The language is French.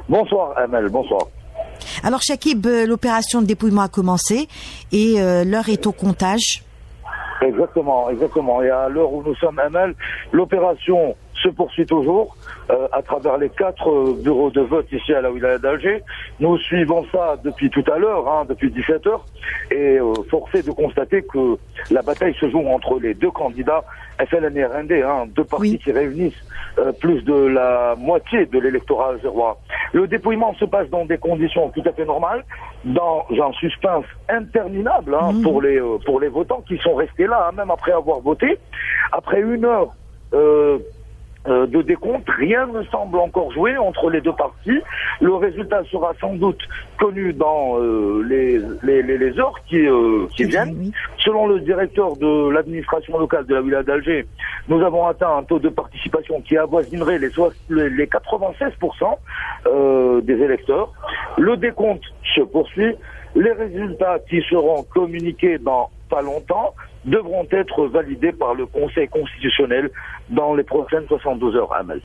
Bonsoir Amel, bonsoir. Alors Chakib, l'opération de dépouillement a commencé et l'heure est au comptage. Exactement. Et à l'heure où nous sommes, Amel, l'opération se poursuit toujours à travers les 4 bureaux de vote ici à la wilaya d'Alger. Nous suivons ça depuis tout à l'heure, depuis 17h, et forcé de constater que la bataille se joue entre les 2 candidats FLN et RND, 2 partis qui réunissent plus de la moitié de l'électorat algérois. Le dépouillement se passe dans des conditions tout à fait normales, dans un suspense interminable pour les votants qui sont restés là, même après avoir voté. Après 1 heure de décompte, rien ne semble encore jouer entre les 2 partis. Le résultat sera sans doute connu dans les heures qui viennent. Oui. Selon le directeur de l'administration locale de la wilaya d'Alger, nous avons atteint un taux de participation qui avoisinerait les 96% des électeurs. Le décompte se poursuit. Les résultats qui seront communiqués dans pas longtemps devront être validés par le Conseil constitutionnel dans les prochaines 72 heures, Amel.